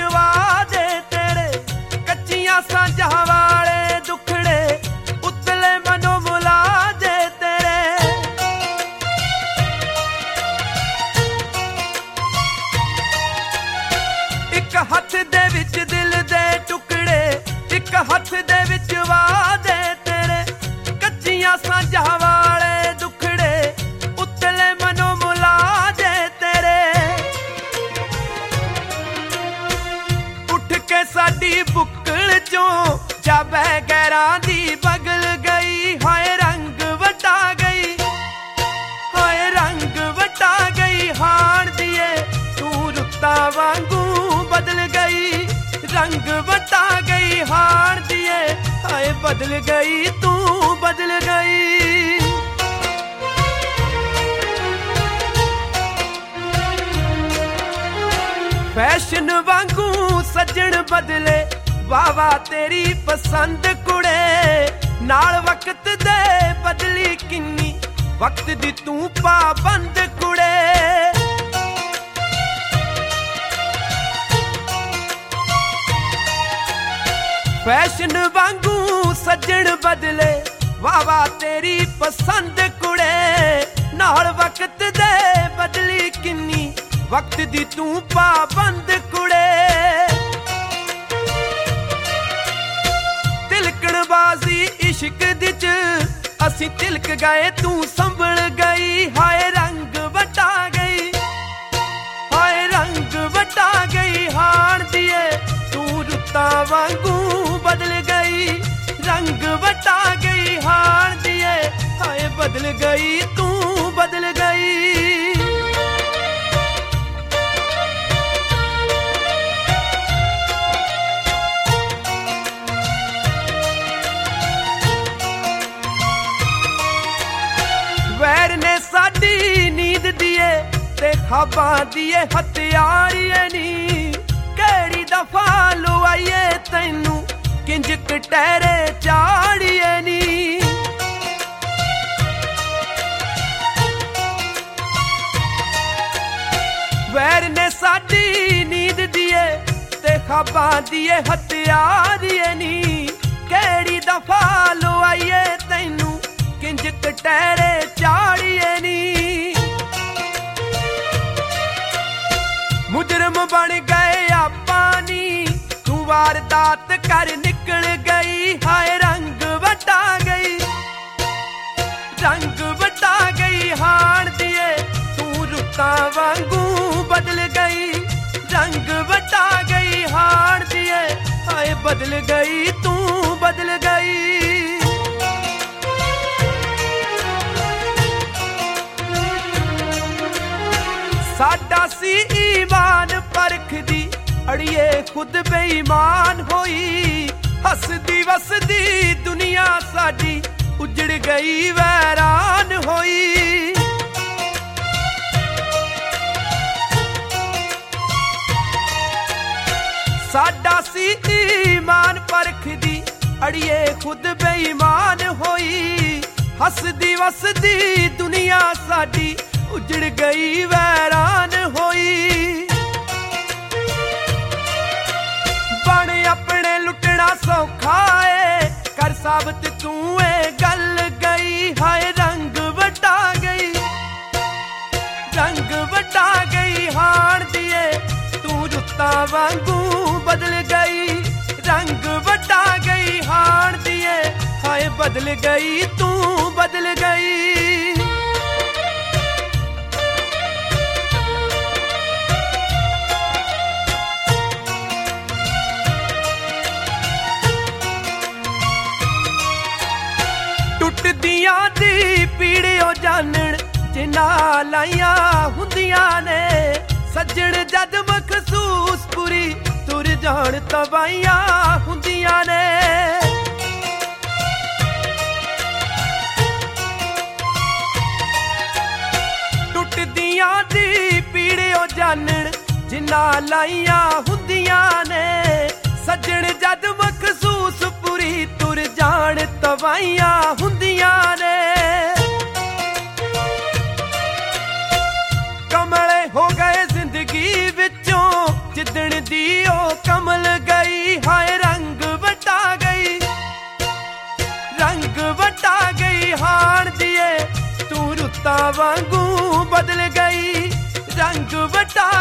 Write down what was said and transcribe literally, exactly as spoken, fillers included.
वादे तेरे, कच्चियां सांझां वाले दुखड़े उतले मनो मुलाजे तेरे। एक हथ दे विच दिल दे टुकड़े, एक हथ दे विच वादे तेरे, कच्चियां सांझां वाले दुखड़े उतले मनो मुलाजे तेरे। उठ के साडी बुक्कल चों जावे गैरां दी बगल गई, हाय रंग वटा गई, हाय रंग वटा गई हाण दिए तू रुत्ता वांगू बदल गई, रंग वटा गई हाण दिए हाय बदल गई तू बदल गई। फैशन वांगू सजन बदले वावा तेरी पसंद कुड़े, नाल वक्त दे बदली किन्नी वक्त दी तू पाबंद कुड़े। फैशन वांगू सजन बदले वावा तेरी पसंद कुड़े, नाल वक्त दे बदली किन्नी वक्त दी तू पाबंद कुड़े। तिलकणबाजी इश्क दी च असी तिलक गए तू संभल गई, हाय रंग वटा गई, हाय रंग वटा गई हाण दिए तू रुत्ता वांगू बदल गई, रंग वटा गई हाण दिए हाय बदल गई तू बदल गई। वैर ने साडी नींद दिए ते ख्वाबां दिए हथियारिए नी, केड़ी दफा लुआइए तैनू किंज कटहरे चाड़िए नी। वैर ने साडी नींद दिए ते ख्वाबां दिए हथियारिए नी, केड़ी दफा लुआइए तैनू किंज कटहरे चाड़िए नी। मुजरम बन गए आपानी तू वारदात कर निकल गई, हाय रंग वटा गई, रंग वटा गई हाण दिए तू रुत्ता वांगू बदल गई, रंग वटा गई हाण दिए हाय बदल गई तू बदल गई। साडा सी ईमान परख दी अड़िए खुद बेईमान होई, हसदी वसदी दुनिया साडी उजड़ गई वैरान होई। साडा सी ईमान परख दी अड़िए खुद बेईमान होई, हसदी वसदी दुनिया साडी उजड़ गई वैरान होई। बण अपने लुटना सौखा है कर साबित तू ए गल गई, हाय रंग वटा गई, रंग वटा गई हाण दिए तू रुत्ता वांगू बदल गई, रंग वटा गई हाण दिए हाय बदल गई तू बदल गई। टुटदियां दी पीड़ियों जानन जिन्हां लाइयां हुंदियां ने, सज्जण जद मखसूस पूरी तुर जान तबाइयां हुंदियां ने। टुटदियां दी पीड़ियों जानन जिन्हां लाइयां हुंदियां ने, सज्जण जद मखसूस पूरी तुर जान तबाइयां हुंदियां ने। कमले हो गए जिंदगी विचों जिदण दी ओ वांगू बदल गई, रंग वटा